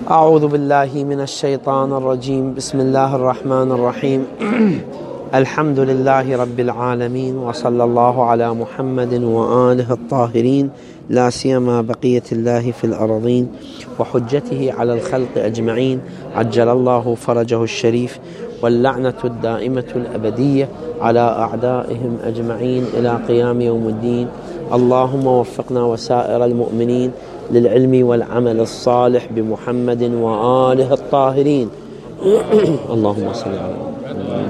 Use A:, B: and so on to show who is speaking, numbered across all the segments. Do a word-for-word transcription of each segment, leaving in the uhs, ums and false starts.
A: أعوذ بالله من الشيطان الرجيم. بسم الله الرحمن الرحيم. الحمد لله رب العالمين، وصلى الله على محمد وآله الطاهرين، لا سيما بقية الله في الأرضين وحجته على الخلق أجمعين، عجل الله فرجه الشريف، واللعنة الدائمة الأبدية على أعدائهم أجمعين إلى قيام يوم الدين. اللهم وفقنا وسائر المؤمنين للعلم والعمل الصالح بمحمد وآله الطاهرين. اللهم صل على محمد.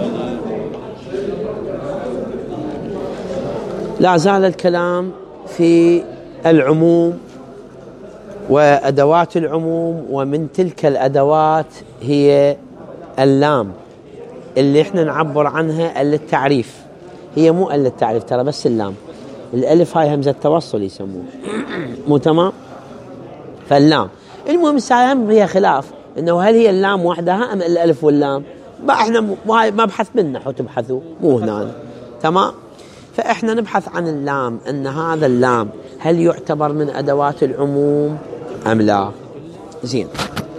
A: لا زال الكلام في العموم وأدوات العموم، ومن تلك الأدوات هي اللام اللي احنا نعبر عنها للتعريف. هي مو للتعريف ترى، بس اللام. الألف هاي همزة توصل يسموه، مو تمام؟ فاللام المهم الساهم هي خلاف انه هل هي اللام وحدها ام الألف واللام. بقى احنا مبحث من نحو تبحثوا، مو هنا، تمام؟ فاحنا نبحث عن اللام، ان هذا اللام هل يعتبر من أدوات العموم ام لا؟ زين.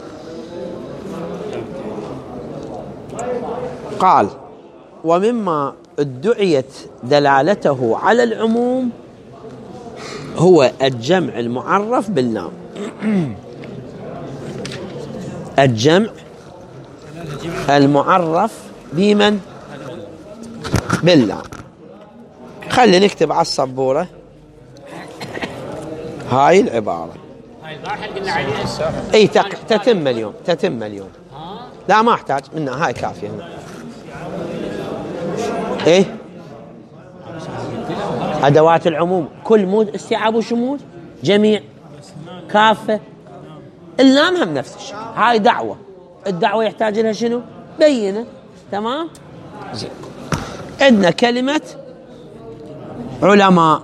A: قال: ومما ادعيت دلالته على العموم هو الجمع المعرف باللام. الجمع المعرف بمن؟ باللام. خلي نكتب على السبورة هاي العبارة. اي تتم اليوم، تتم اليوم. لا ما احتاج منها، هاي كافية هنا. ايه أدوات العموم كل مود استيعاب وشمول، جميع، كافة. اللام هم نفس الشيء، هاي دعوة. الدعوة يحتاج لها شنو؟ بينة، تمام؟ زين. عندنا كلمة علماء.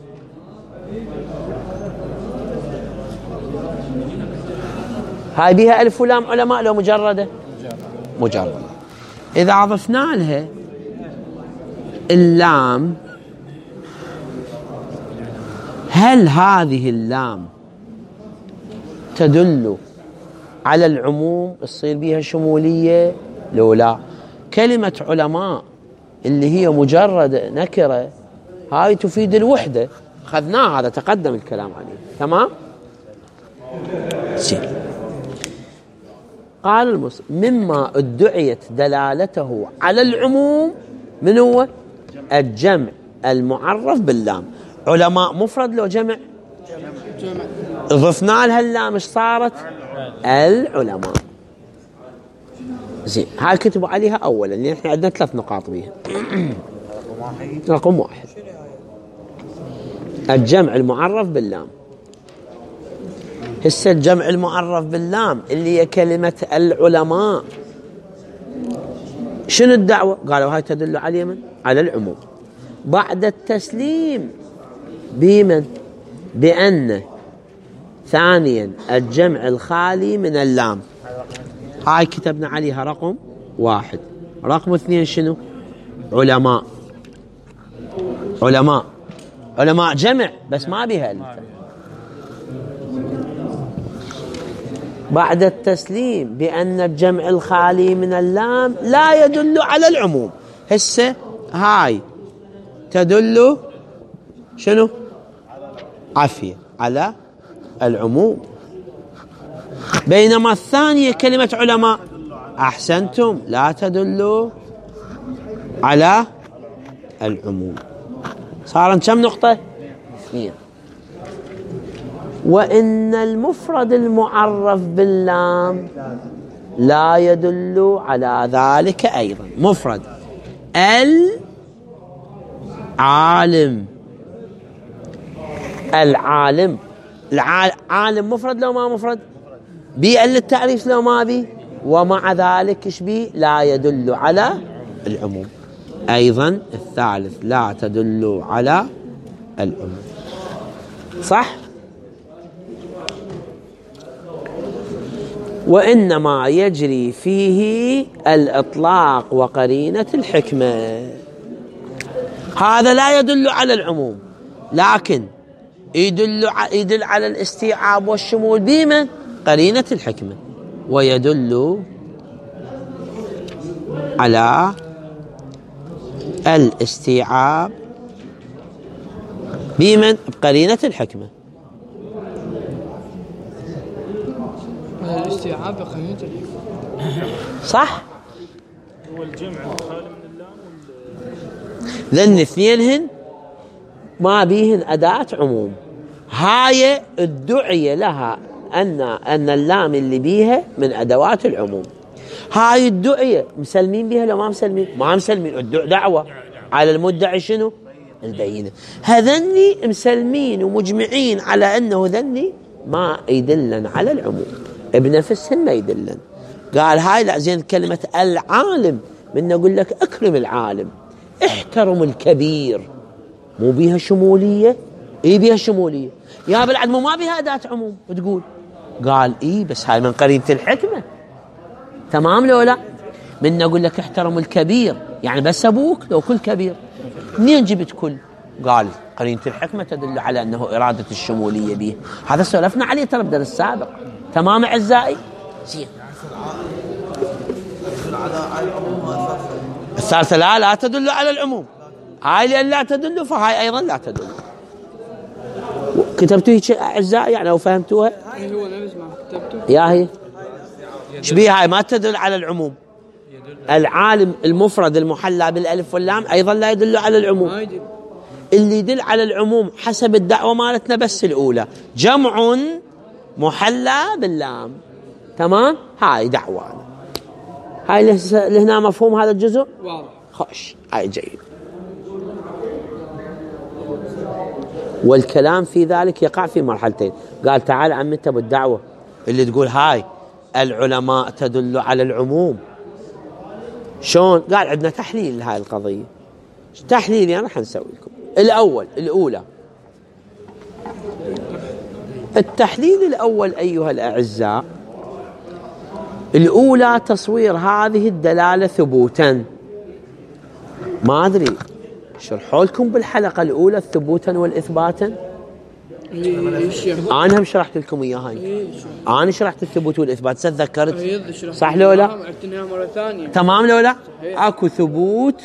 A: هاي بيها ألف ولام علماء لو مجردة؟ مجردة. إذا أضفنا لها اللام، هل هذه اللام تدل على العموم تصير بها شمولية؟ لو لا. كلمة علماء اللي هي مجرد نكرة هاي تفيد الوحدة، أخذناه هذا تقدم الكلام عليه، تمام؟ سي. قال المصنف: مما ادعيت دلالته على العموم من هو؟ الجمع المعرف باللام. علماء مفرد لو جمع؟ جمع. ضفنا لها اللام ايش صارت؟ العلماء. زين. هاي كتبوا عليها اولا، لان احنا عندنا ثلاث نقاط بيها. رقم واحد الجمع المعرف باللام. هسه الجمع المعرف باللام اللي هي كلمة العلماء، شنو الدعوة؟ قالوا هاي تدل على من؟ على العموم. بعد التسليم بمن؟ بأن ثانيا الجمع الخالي من اللام. هاي كتبنا عليها رقم واحد. رقم اثنين شنو؟ علماء. علماء علماء جمع بس ما بها ألف. بعد التسليم بأن الجمع الخالي من اللام لا يدل على العموم. هسه هاي تدل شنو؟ عافية على العموم. بينما الثانية كلمة علماء أحسنتم لا تدل على العموم. صار كم نقطة؟ اثنين. وإن المفرد المعرف باللام لا يدل على ذلك أيضا. مفرد العالم. العالم العالم مفرد لو ما مفرد؟ بيئة للتعريف لو ما بي، ومع ذلك ايش بي؟ لا يدل على العموم. أيضا الثالث لا تدل على العموم. صح؟ وإنما يجري فيه الإطلاق وقرينة الحكمة. هذا لا يدل على العموم، لكن يدل يدل على الاستيعاب والشمول بمن؟ بقرينة الحكمة، ويدل على الاستيعاب بمن؟ بقرينة الحكمة.
B: الاستيعاب بقرينة الحكمة
A: صح؟
C: هو الجمع خالي من اللام
A: ذن اثنينهن ما بيهن أداة عموم. هاي الدعية لها أن أن اللام اللي بيها من أدوات العموم. هاي الدعية مسلمين بها لو ما مسلمين؟ ما مسلمين. الدع دعوة على المدعي شنو؟ البينة. هذني مسلمين ومجمعين على أنه ذني ما يدلن على العموم، بنفسهن ما يدلن. قال هاي لا زين كلمة العالم، من أقول لك أكرم العالم، احترم الكبير، مو بيها شمولية؟ إيه بيها شمولية يا بالعد، مو ما بيها أداة عموم وتقول. قال إيه بس هاي من قرينة الحكمة. تمام لو لا؟ من أقول لك احترم الكبير يعني بس أبوك لو كل كبير، منين جبت كل؟ قال قرينة الحكمة تدل على أنه إرادة الشمولية به. هذا سولفنا عليه ترى بدرس السابق. تمام أعزائي؟ زين. الثالثة لا لا تدل على العموم. هاي لأن لا تدل فهاي أيضا لا تدل. كتبتوا هيك أعزائي يعني أو فهمتوها؟
B: هو نفس ما كتبته.
A: يا هي شبيه هاي ما تدل على العموم. العالم المفرد المحلى بالألف واللام أيضا لا يدل على العموم. اللي يدل على العموم حسب الدعوة مالتنا بس الأولى، جمع محلى باللام. تمام؟ هاي دعوانا. هاي لهنا مفهوم هذا الجزء؟
B: واضح.
A: خوش هاي جيد. والكلام في ذلك يقع في مرحلتين. قال تعال عم انت بالدعوة اللي تقول هاي العلماء تدل على العموم شلون؟ قال عندنا تحليل لهاي القضية. تحليل يعني راح نسوي لكم. الأول الأولى التحليل الأول أيها الأعزاء، الأولى تصوير هذه الدلالة ثبوتا. ما أدري شرحوا لكم بالحلقة الأولى الثبوتا والإثباتا. أنا هم شرحت لكم إياها. أنا شرحت الثبوت والإثبات تذكرت صح لو لا؟
B: مرة ثانية.
A: تمام لو لا؟ أكو ثبوت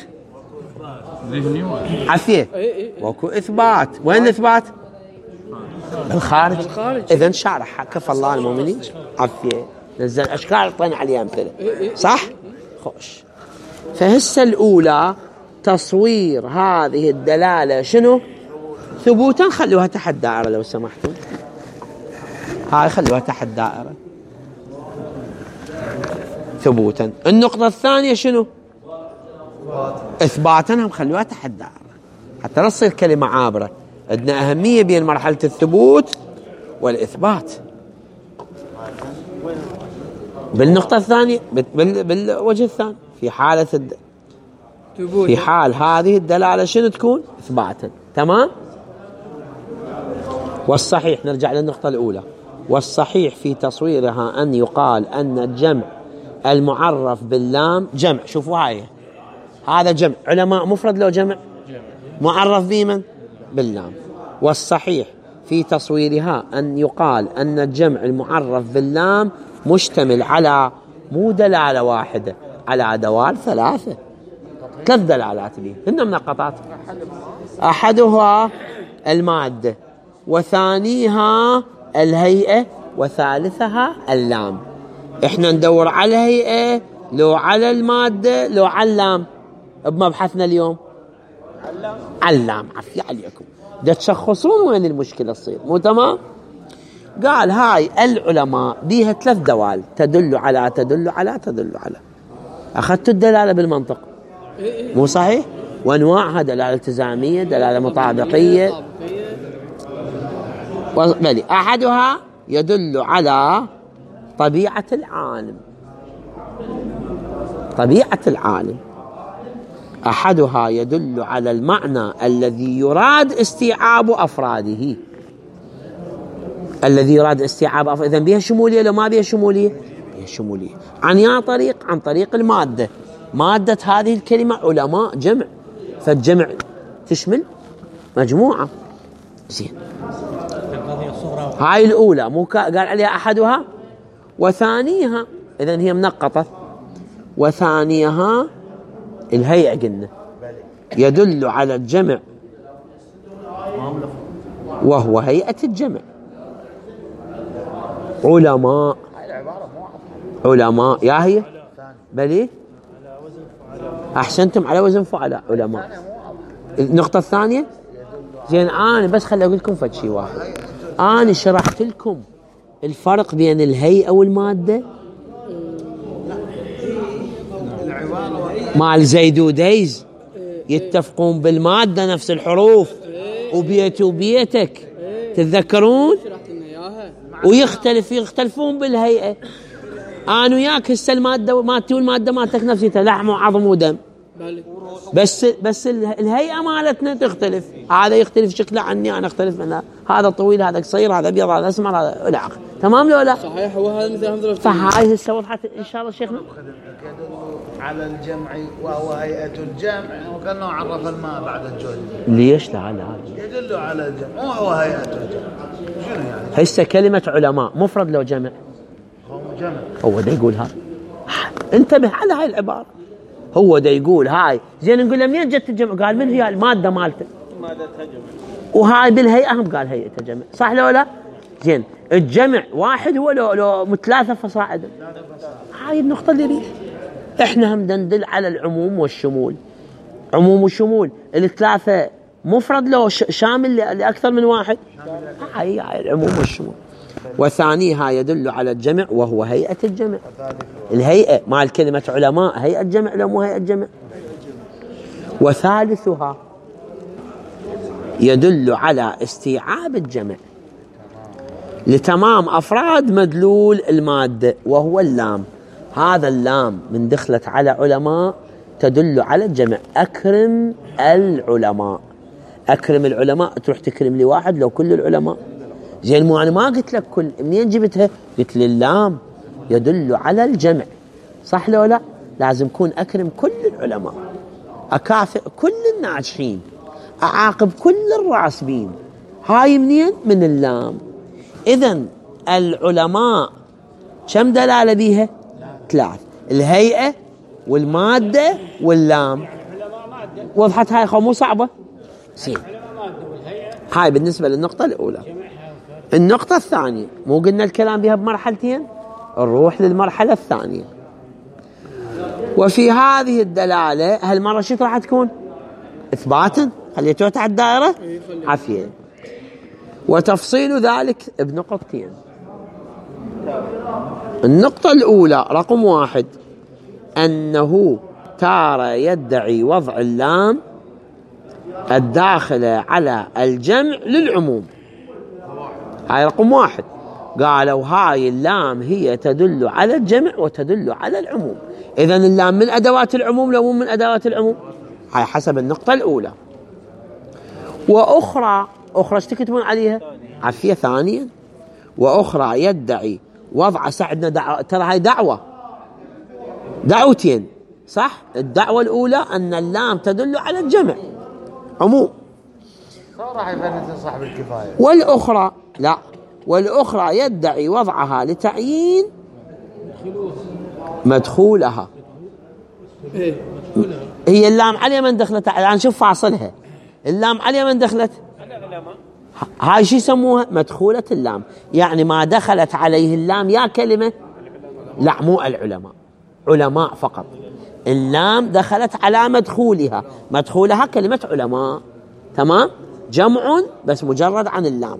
A: عفية واكو إثبات. وين الإثبات؟ بالخارج. إذن شارح كفى الله المؤمنين عفية نزل أشكال أعطينا عليها أمثلة صح؟ خوش. فهسه الأولى تصوير هذه الدلالة شنو؟ ثبوتا. خلوها تحت دائرة لو سمحتوا. هاي خلوها تحت دائرة ثبوتا. النقطة الثانية شنو؟ إثباتا. هم خلوها تحت دائرة حتى لا تصير كلمة عابرة. عندنا أهمية بين مرحلة الثبوت والإثبات. بالنقطة الثانية بال... بالوجه الثاني في حالة الد... في حال هذه الدلالة شنو تكون؟ إثباتا. تمام؟ والصحيح نرجع للنقطة الأولى. والصحيح في تصويرها أن يقال أن الجمع المعرف باللام جمع. شوفوا هاي هذا جمع علماء مفرد لو جمع معرف بمن؟ باللام. والصحيح في تصويرها أن يقال أن الجمع المعرف باللام مشتمل على مو دلالة واحدة، على دوال ثلاثة. ثلاث دلالات به هن منقطات. أحدها المادة، وثانيها الهيئة، وثالثها اللام. احنا ندور على الهيئة لو على المادة لو على اللام بمبحثنا اليوم؟ علام. عفية عليكم دا تشخصون وين المشكلة تصير. مو تمام؟ قال هاي العلماء بيها ثلاث دوال تدل على تدل على تدل على. أخذت الدلالة بالمنطق مو صحيح؟ وأنواعها دلالة التزامية، دلالة مطابقية. بلي أحدها يدل على طبيعة العالم. طبيعة العالم. أحدها يدل على المعنى الذي يراد استيعاب أفراده. الذي يراد استيعاب أفراده. إذن بها شمولية لو ما بها شمولية؟ بها شمولية. عن يا طريق؟ عن طريق المادة. مادة هذه الكلمة علماء جمع، فالجمع تشمل مجموعة. زين. هاي الأولى مو قال عليها أحدها وثانيها إذن هي منقطة، وثانيها الهيئة قلنا يدل على الجمع وهو هيئة الجمع. علماء علماء يا هي بلي أحسنتم على وزن فعلاء علماء. النقطة الثانية زين أنا بس خلي أقول لكم فد شيء واحد. أنا شرحت لكم الفرق بين الهيئة والمادة مع زيد وديز يتفقون بالمادة نفس الحروف وبيتي وبيتك تتذكرون، ويختلف يختلفون بالهيئة. أنا وياك هسه المادة مالتي والمادة مالتك نفسيتها لحم وعظم ودم، بس بس الهيئة مالتنا تختلف، هذا يختلف شكله عني أنا أختلف منها، هذا طويل هذا قصير هذا أبيض هذا أسمر هذا إلى آخره. تمام لو لا؟
B: صحيح. هو هذا مثل هذا.
A: فهاي هسه وضحت إن شاء الله شيخنا.
D: على الجمع وهو هيئة الجمع، وكأنه عرف الماء بعد الجهد.
A: ليش لا لا
D: يدل على الجمع وهو هيئة الجمع. شنو يعني؟
A: هسه كلمة علماء مفرد لو جمع؟
D: هو جمع.
A: هو ده يقول هذا، انتبه على هاي العبارة. هو ده يقول هاي زين، نقول له منين جت الجمع؟ قال من هي المادة مالته،
C: مادتها جمع،
A: وهاي بالهيئة هم قال هيئة جمع، صح لو لا؟ زين الجمع واحد هو لو لو ثلاثة فصاعدا. هاي النقطة اللي نريد احنا هم ندل على العموم والشمول. عموم وشمول الثلاثة مفرد لو شامل لأكثر من واحد. هاي هاي العموم والشمول. وثانيها يدل على الجمع وهو هيئة الجمع. الهيئة مع الكلمة علماء هيئة جمع لو مو هيئة جمع. وثالثها يدل على استيعاب الجمع لتمام أفراد مدلول المادة وهو اللام. هذا اللام من دخلت على علماء تدل على الجمع. أكرم العلماء، أكرم العلماء تروح تكرم لي واحد لو كل العلماء. زين مو أنا ما قلت لك كل، منين جبتها؟ قلت لي اللام يدل على الجمع، صح لو لا؟ لازم كون أكرم كل العلماء، أكافئ كل الناجحين، أعاقب كل الراسبين. هاي منين؟ من اللام. إذن العلماء كم دلالة بيها؟ ثلاث، الهيئة والمادة واللام. وضحت هاي خو مو صعبة؟ زين هاي بالنسبة للنقطة الأولى. النقطة الثانية مو قلنا الكلام بها بمرحلتين؟ نروح للمرحلة الثانية. وفي هذه الدلالة هالمرة شو راح تكون؟ إثباتا، خليتوها تحت الدائرة عافية. وتفصيل ذلك بنقطتين. النقطة الأولى رقم واحد أنه تارة يدعي وضع اللام الداخلة على الجمع للعموم. هاي رقم واحد، قالوا هاي اللام هي تدل على الجمع وتدل على العموم. إذن اللام من أدوات العموم لو مو من أدوات العموم؟ هاي حسب النقطة الأولى. وأخرى أخرى ايش تكتبون عليها؟ عافية. ثانيا وأخرى يدعي وضع سعدنا دعوة. ترى هاي دعوة دعوتين صح؟ الدعوة الأولى أن اللام تدل على الجمع عموم،
D: راح يفند صاحب الكفاية.
A: والأخرى لا، والأخرى يدعي وضعها لتعيين مدخولها. هي اللام على من دخلت؟ الآن شوف فاصلها، اللام على من دخلت؟ هاي شو يسموها؟ مدخولة اللام، يعني ما دخلت عليه اللام يا كلمة. لا مو العلماء، علماء فقط. اللام دخلت على مدخولها، مدخولها كلمة علماء. تمام؟ جمع بس مجرد عن اللام.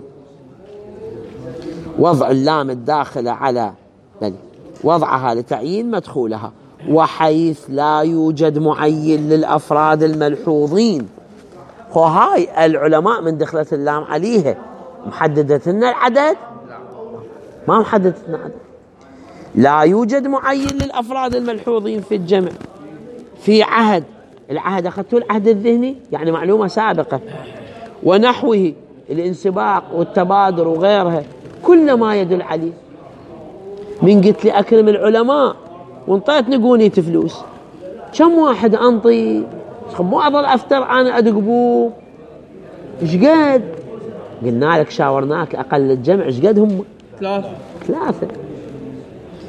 A: وضع اللام الداخلة على بل وضعها لتعيين مدخولها، وحيث لا يوجد معين للأفراد الملحوظين. وهاي العلماء من دخلت اللام عليها محددت لنا العدد؟ ما محددت لنا عدد. لا يوجد معين للأفراد الملحوظين في الجمع في عهد. العهد أخذتوا العهد الذهني يعني معلومة سابقة، ونحوه الانسباق والتبادر وغيرها، كل ما يدل عليه. من قلت لي أكرم العلماء وانطيتني قونية فلوس، كم واحد أنطي؟ مو أظل أفتر أنا أدق بوه. إيش قد؟ قلنا لك شاورناك أقل الجمع إيش قد هم؟
B: ثلاثة.
A: ثلاثة.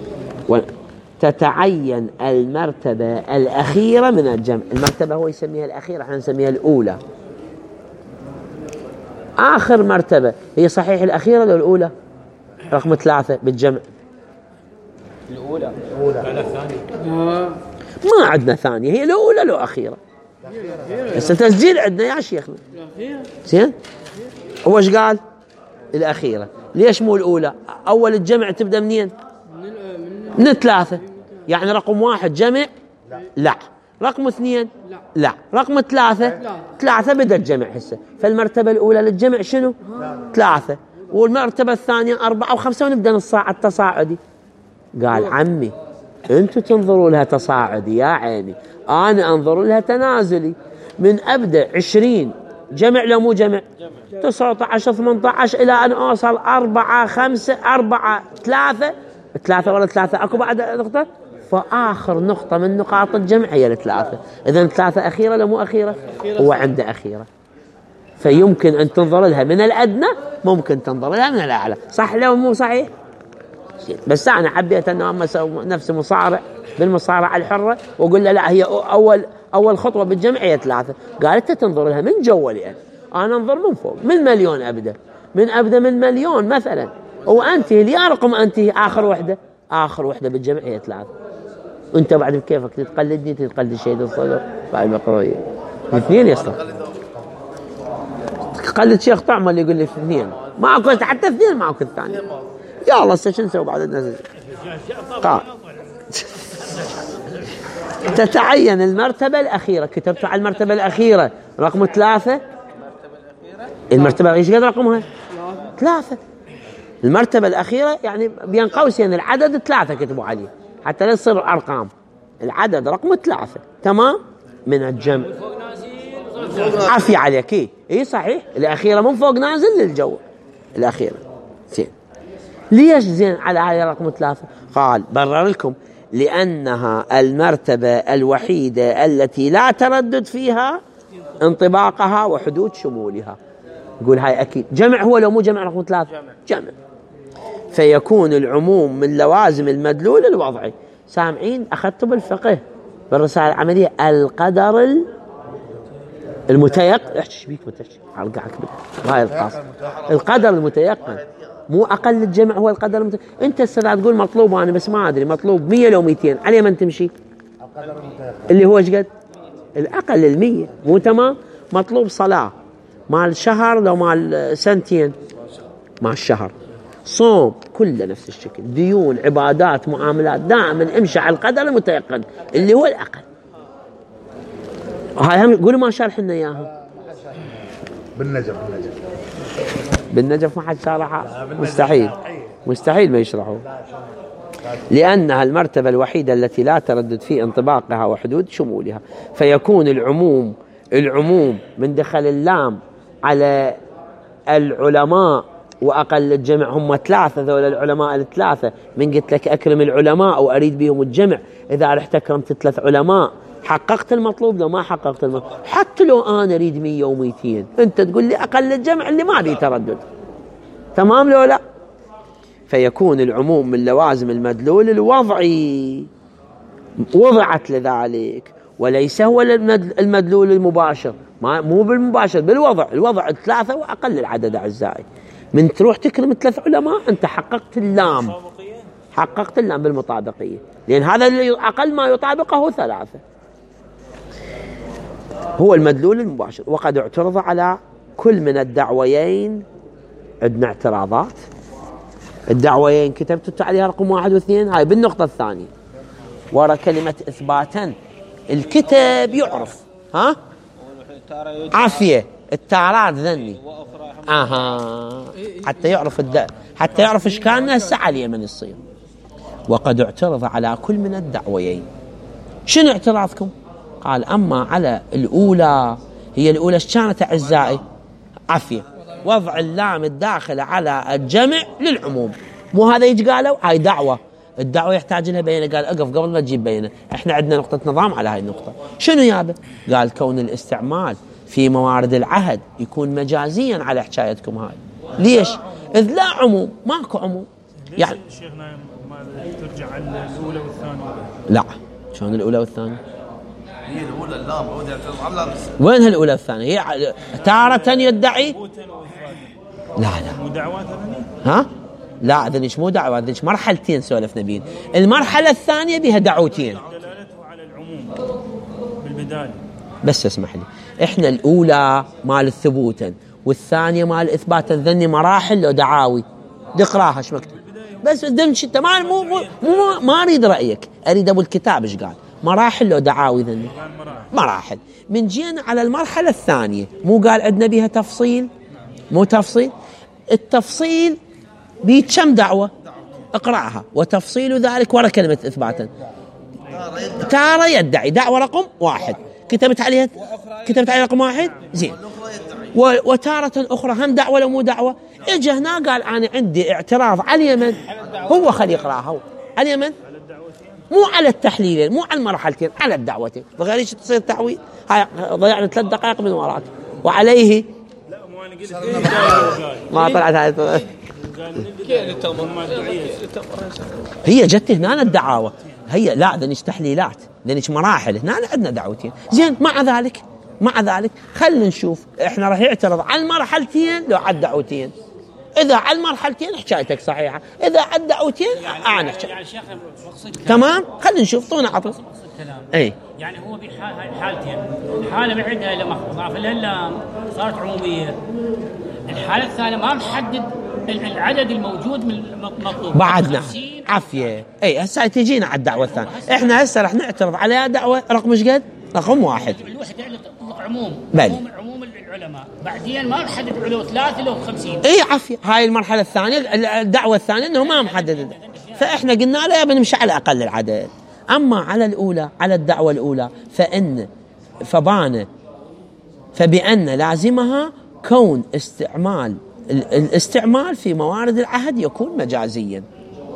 A: تتعين المرتبة الأخيرة من الجمع. المرتبة هو يسميها الأخيرة، احنا نسميها الأولى. آخر مرتبة هي صحيح الأخيرة لو الأولى؟ رقم ثلاثة بالجمع
E: الأولى الأولى الثانية
A: ما عندنا ثانية، هي الأولى لو أخيرة. بس تسجيل عندنا يا شيخنا زين. هو ايش قال؟ الأخيرة. ليش مو الأولى؟ أول الجمع تبدأ منين؟ من الثلاثة. يعني رقم واحد جمع لا, لا. رقم اثنين لا. لا رقم ثلاثة لا. ثلاثة بدأ الجمع هسه. فالمرتبة الأولى للجمع شنو؟ لا. ثلاثة. والمرتبة الثانية أربعة وخمسة ونبدأ نصاع التصاعدي. قال عمي أنتوا تنظروا لها تصاعدي يا عيني، أنا أنظر لها تنازلي. من أبدأ عشرين جمع لو مو جمع تسعة عشر ثمانية عشر إلى أن أوصل أربعة خمسة أربعة ثلاثة ثلاثة ولا ثلاثة أكو بعد نقطة. فآخر نقطة من نقاط الجمع هي الثلاثة. إذن ثلاثة أخيرة لو مو أخيرة؟ هو عنده أخيرة. فيمكن أن تنظر لها من الأدنى، ممكن تنظر لها من الأعلى. صح لو مو صحيح؟ بس أنا حبيت أنه أما نفس مصارع بالمصارعة الحرة وقل له لا هي أول أول خطوة بالجمع هي ثلاثة. قالت تنظر لها من جوا لأن أنا أنظر من فوق من مليون أبدأ من أبدأ من مليون مثلا وأنتهي لي رقم أنتهي آخر وحدة آخر وحدة بالجمع هي ثلاثة. أنت بعد بكيفك تتقلدني تتقلد شيء الصدر بعد بقروية الاثنين يصلح. تقلد شيخ طعمة اللي يقول لي اثنين معك حتى اثنين معك الثاني. يا الله شو نسوي بعد الناس؟ قال تتعين المرتبة الأخيرة. كتبت على المرتبة الأخيرة رقم ثلاثة. المرتبة ايش قد رقمها؟ ثلاثة. المرتبة الأخيرة يعني بين قوسين العدد ثلاثة كتبوا عليه حتى لا يصير أرقام. العدد رقم ثلاثة تمام من الجمع. عافية عليك. اي إيه صحيح الأخيرة من فوق نازل للجو الأخيرة. زين ليش زين على هاي رقم ثلاثة؟ قال برر لكم لأنها المرتبة الوحيدة التي لا تردد فيها انطباقها وحدود شمولها. يقول هاي أكيد جمع. هو لو مو جمع رقم ثلاثة جمع. فيكون العموم من لوازم المدلول الوضعي. سامعين أخذتوا بالفقه بالرسالة العملية القدر المتيقن. احكي بيك متحكي علقعك هاي القاص. القدر المتيقن مو أقل الجمع هو القدر المتيقن. أنت السرعة تقول مطلوب أنا بس ما أدري مطلوب مية لو ميتين عليه من تمشي اللي هو ايش قد الأقل المية مو تمام. مطلوب صلاة مال شهر لو مال سنتين مال الشهر. صوم كله نفس الشكل. ديون عبادات معاملات دائما امشي على القدر المتيقن اللي هو الأقل. هاي هم قولوا ما شارح لنا اياها.
D: بالنجف بالنجف
A: بالنجف ما حد شارحها. مستحيل مستحيل ما يشرحوا. لأنها المرتبة الوحيدة التي لا تردد في انطباقها وحدود شمولها. فيكون العموم العموم من دخل اللام على العلماء وأقل الجمع هم ثلاثة. ذول العلماء الثلاثة من قلت لك أكرم العلماء وأريد بهم الجمع. إذا رحت أكرمت ثلاث علماء حققت المطلوب لو ما حققت المطلوب. حتى لو أنا أريد مية وميتين أنت تقول لي أقل الجمع اللي ما بي تردد تمام لو لا. فيكون العموم من لوازم المدلول الوضعي وضعت لذلك وليس هو المدلول المباشر. ما مو بالمباشر بالوضع. الوضع ثلاثة وأقل العدد أعزائي. من تروح تكرم ثلاث علماء أنت حققت اللام حققت اللام بالمطابقية لأن هذا اللي أقل ما يطابقه هو ثلاثة هو المدلول المباشر. وقد اعترض على كل من الدعويين. عندنا اعتراضات. الدعويين كتبت عليها رقم واحد واثنين هاي بالنقطة الثانية ورا كلمة إثباتا. الكتاب يعرف ها عافية التارات ذني اها حتى يعرف الد... حتى يعرف ايش كان هسه عليه من يصير. وقد اعترض على كل من الدعويين. شنو اعتراضكم؟ قال اما على الاولى هي الاولى ايش كانت اعزائي؟ عافية وضع اللام الداخلة على الجمع للعموم. مو هذا يجي قالوا هاي دعوة. الدعوة يحتاج لها بينة. قال اقف قبل ما تجيب بينة احنا عندنا نقطة نظام على هاي النقطة. شنو يابا؟ قال كون الاستعمال في موارد العهد يكون مجازيا على حكايتكم هاي. ليش؟ إذ لا عموم ماكو عموم.
C: ليش
A: يعني
C: شيخنا ما ترجع على الأولى والثانية.
A: لا، شلون الأولى والثانية؟
F: هي الأولى اللام عود يعترض على بس.
A: وينها الأولى والثانية؟ هي ع- تارة يدعي. لا لا.
C: ودعوات هذني؟
A: ها؟ لا ذنش مو دعوة، ذنش مرحلتين سولفنا بين. المرحلة الثانية بها دعوتين.
C: دلالته على العموم بالبداية.
A: بس اسمح لي، احنا الأولى مال الثبوتا والثانية مال إثباتا، ذني مراحل لو دعاوي. نقراها ايش مكتوب. بس ذنش انت ما مو مو مو- ما اريد رأيك، اريد ابو الكتاب ايش قال. مراحل لو دعاوي ذني مراحل. من جينا على المرحلة الثانية مو قال عندنا بها تفصيل؟ مو تفصيل؟ التفصيل بيه كم دعوة؟ اقرأها. وتفصيل ذلك ورا كلمة إثباتا. تارة يدعي دعوة رقم واحد، كتبت عليها كتبت عليها رقم واحد زين. و- وتارة أخرى هم دعوة لو مو دعوة. إجا هنا قال أنا عندي اعتراض على اليمن، هو خلي يقرأها هو على اليمن، مو على التحليلين، مو على المرحلتين، على الدعوتين. بغير تصير تعويض. هاي ضيعنا ثلاث دقائق من وراك. وعليه
C: لا مو أنا قلت في بداية
A: ما طلعت هاي.
C: قال
A: هي جت هنا الدعاوى، هي لا ذنش تحليلات، ذنش مراحل. هنا عندنا دعوتين زين. مع ذلك مع ذلك خلينا نشوف احنا راح يعترض على المرحلتين لو على الدعوتين. اذا على المرحلتين حكايتك صحيحه، اذا على الدعوتين انا حكايتك
G: يعني شيخ مقصد
A: تمام. خلينا نشوف طونا عطل.
G: الكلام.
A: اي
G: يعني هو بحالتين، حاله بعدها لما ضاف لها اللام صارت عموميه، الحاله الثانيه ما محدد العدد الموجود من المطلوب
A: بعدنا
G: خمسين.
A: عافيه. اي هسه تجينا على الدعوه الثانيه. احنا هسه راح نعترض على دعوه رقم ايش قد؟ رقم واحد.
G: الوحده اللي تطلق عموم
A: بلى.
G: عموم, عموم العلماء، بعدين ما محدد علو ثلاثه لو خمسين.
A: اي عافيه. هاي المرحله الثانيه، الدعوه الثانيه انه ما محدد، فاحنا قلنا له يا بنمشي على اقل العدد. اما على الاولى، على الدعوه الاولى فان فبان فبان لازمها كون استعمال الاستعمال في موارد العهد يكون مجازيا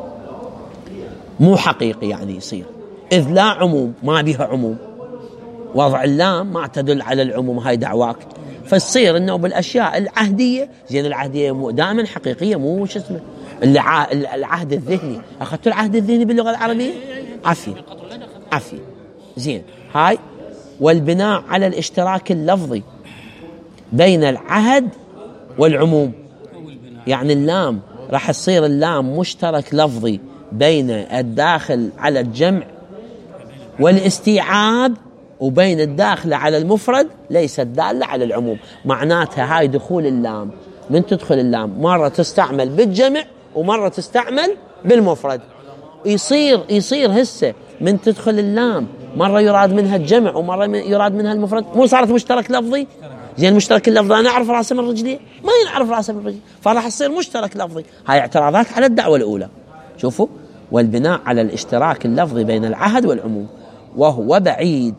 A: مو حقيقي، يعني يصير اذ لا عموم، ما بها عموم. وضع اللام ما تدل على العموم، هاي دعواك. فتصير انه بالاشياء العهديه زين. العهديه دائما حقيقيه، مو شو اسمه الع... العهد الذهني. اخذت العهد الذهني باللغه العربيه عافيه عافيه زين. هاي والبناء على الاشتراك اللفظي بين العهد والعموم، يعني اللام راح تصير اللام مشترك لفظي بين الداخل على الجمع والاستيعاب وبين الداخل على المفرد ليست دالة على العموم. معناتها هاي دخول اللام، من تدخل اللام مرة تستعمل بالجمع ومرة تستعمل بالمفرد. يصير يصير هسه من تدخل اللام مرة يراد منها الجمع ومرة يراد منها المفرد، مو صارت مشترك لفظي؟ زين المشترك اللفظي أنا أعرف راسه من رجلي، ما ينعرف راسه من رجلي، فراح يصير مشترك لفظي. هاي اعتراضات على الدعوة الأولى. شوفوا، والبناء على الاشتراك اللفظي بين العهد والعموم وهو بعيد.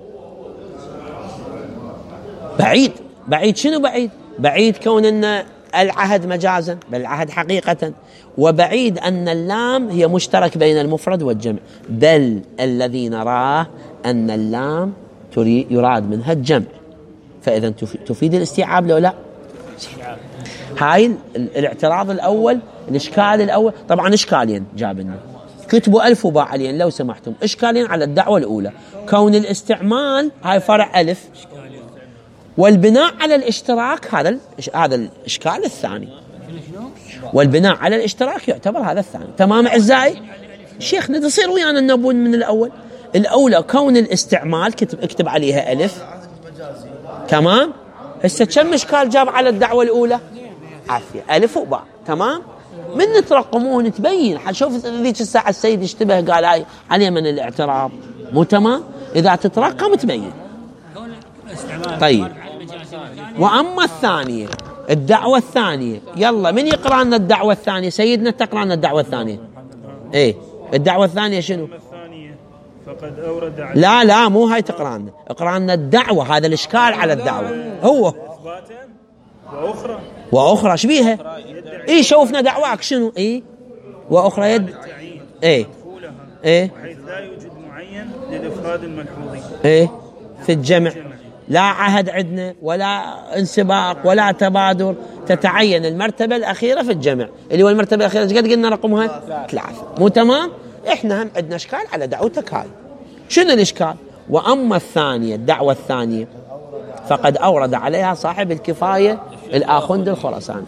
A: بعيد بعيد شنو بعيد؟ بعيد كون أن العهد مجازا بل العهد حقيقة، وبعيد أن اللام هي مشترك بين المفرد والجمع، بل الذي نراه أن اللام يراد منها الجمع، فإذا تفيد الاستيعاب لو لا. هاي الاعتراض الأول، الإشكال الأول. طبعا إشكالين جاب لنا، كتبوا ألف وباء عليهم لو سمحتم. إشكالين على الدعوة الأولى، كون الاستعمال هاي فرع ألف، والبناء على الاشتراك هذا هذا الإشكال الثاني. والبناء على الاشتراك يعتبر هذا الثاني. تمام أعزائي؟ شيخنا تصير ويانا النبون من الأول. الأولى كون الاستعمال كتب اكتب عليها ألف. تمام. هسه كم إشكال جاب على الدعوة الأولى؟ عافية ألف وباء. تمام. من نترقمون تبين. حشوف ذيك الساعة السيد اشتبه قال هاي عليه من الاعتراض، مو تمام؟ إذا تترقم تبين. طيب، وأما الثانية الدعوة الثانية، يلا من يقرأ لنا الدعوة الثانية؟ سيدنا تقرأ لنا الدعوة الثانية. إيه الدعوة الثانية شنو؟
C: فقد أورد على
A: لا لا مو هاي تقرأ لنا، اقرأ لنا الدعوة. هذا الإشكال على الدعوة هو
C: إثباتا وأخرى
A: وأخرى شبيها. إيه شوفنا دعواك شنو؟ إيه وأخرى يد إيه إيه
C: حيث لا يوجد معين للإفراد الملحوظي
A: إيه في الجمع. لا عهد عندنا ولا انسباق ولا تبادر، تتعين المرتبة الأخيرة في الجمع اللي هو المرتبة الأخيرة ايش قد قلنا رقمها؟ ثلاثة. مو تمام؟ احنا هم عندنا اشكال على دعوتك هاي. شنو الاشكال؟ واما الثانية، الدعوة الثانية فقد اورد عليها صاحب الكفاية الآخوند الخراساني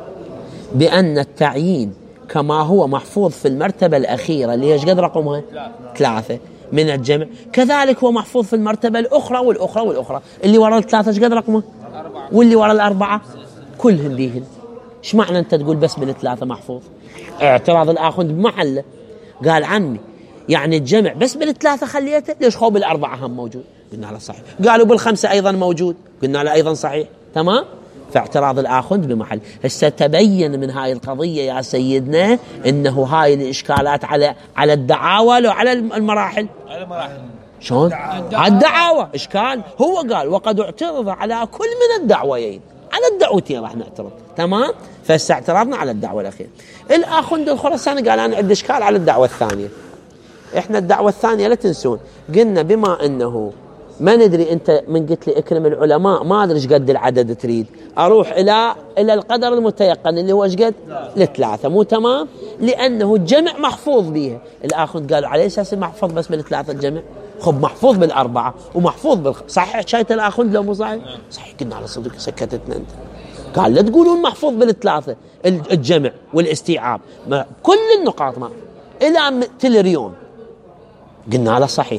A: بأن التعيين كما هو محفوظ في المرتبة الأخيرة اللي هي ايش قد رقمها؟ ثلاثة من الجمع، كذلك هو محفوظ في المرتبة الأخرى والأخرى والأخرى اللي وراء الثلاثة ايش قد رقمه؟ واللي وراء الأربعة كلهن بيهن. ايش معنى أنت تقول بس بالثلاثة محفوظ؟ اعتراض الآخوند بمحله. قال عمي يعني الجمع بس بالثلاثة خليته، ليش خو بالأربعة هم موجود؟ قلنا له صحيح. قالوا بالخمسة أيضا موجود، قلنا له أيضا صحيح. تمام؟ فاعتراض الآخوند بمحل. هسه تبين من هاي القضية يا سيدنا إنه هاي الإشكالات على على الدعاوى لو على المراحل.
F: على المراحل.
A: شلون؟ على الدعاوى إشكال. هو قال وقد اعترض على كل من الدعويين، على الدعوتين راح نعترض. تمام؟ فهسه اعترضنا على الدعوة الأخيرة. الآخوند الخراساني قال أنا عندي إشكال على الدعوة الثانية. إحنا الدعوة الثانية لا تنسون قلنا بما أنه ما ندري، أنت من قلت لي اكرم العلماء ما أدري إيش قد العدد تريد، أروح إلى إلى القدر المتيقن اللي هو إيش قد؟ الثلاثة. مو تمام؟ لأنه الجمع محفوظ بيها. الآخوند قالوا على أساس محفوظ بس بالثلاثة الجمع؟ خب محفوظ بالأربعة ومحفوظ بالخ... صحيح شايت الآخوند لو مو صحيح؟ صحيح. قلنا على صدق سكتتنا أنت. قال لا تقولون محفوظ بالثلاثة الجمع والاستيعاب، ما كل النقاط ما إلى تلريون. قلنا على صحيح.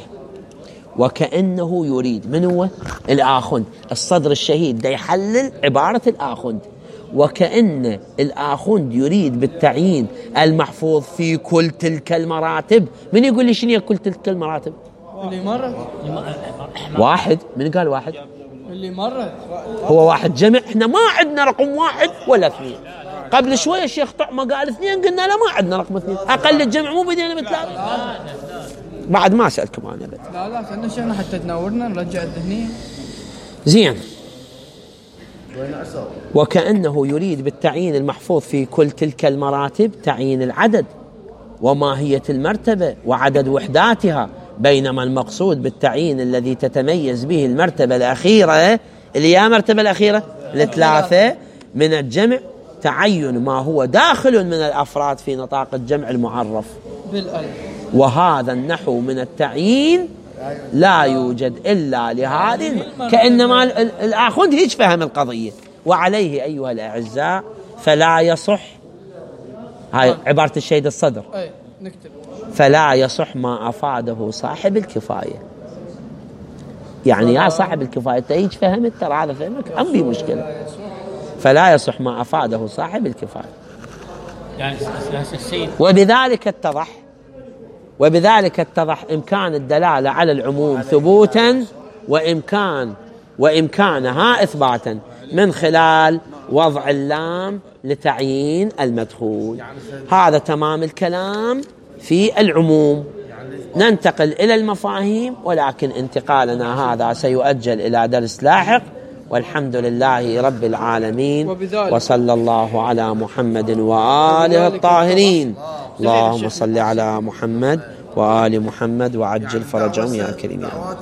A: وكأنه يريد من هو؟ الآخوند الصدر الشهيد دا يحلل عبارة الآخوند، وكأن الآخوند يريد بالتعيين المحفوظ في كل تلك المراتب. من يقول لي شنو كل تلك المراتب؟
B: اللي مرت
A: واحد. من قال واحد؟
B: اللي مرت
A: هو واحد جمع. احنا ما عندنا رقم واحد ولا اثنين. قبل شوية الشيخ طعمة قال اثنين، قلنا لا ما عندنا رقم اثنين. أقل الجمع مو بدينا بثلاثة. بعد ما سألكم أنا بد.
B: لا لا خلنا شيخنا حتى تنورنا نرجع الذهنية.
A: زين. وكأنه يريد بالتعيين المحفوظ في كل تلك المراتب تعيين العدد وماهية المرتبة وعدد وحداتها، بينما المقصود بالتعيين الذي تتميز به المرتبة الأخيرة اللي هي المرتبة الأخيرة الثلاثة من الجمع تعين ما هو داخل من الأفراد في نطاق الجمع المعرف
B: بالألف.
A: وهذا النحو من التعيين لا يوجد إلا لهذه. كأنما الآخوند هيج فهم القضية. وعليه أيها الأعزاء فلا يصح، هاي عبارة الشهيد الصدر،
B: أي نكتب
A: فلا يصح ما أفاده صاحب الكفاية. يعني يا صاحب الكفاية تيج فهمت ترى هذا فهمك أم بي مشكلة. فلا يصح ما أفاده صاحب الكفاية.
G: يعني السيد
A: وبذلك اتضح وبذلك اتضح إمكان الدلالة على العموم ثبوتا وإمكان وإمكانها إثباتا من خلال وضع اللام لتعيين المدخول. هذا تمام الكلام في العموم. ننتقل إلى المفاهيم، ولكن انتقالنا هذا سيؤجل إلى درس لاحق. والحمد لله رب العالمين، وصلى الله على محمد وآله الطاهرين. اللهم صل على محمد وآل محمد وعجل فرجهم يا كريم.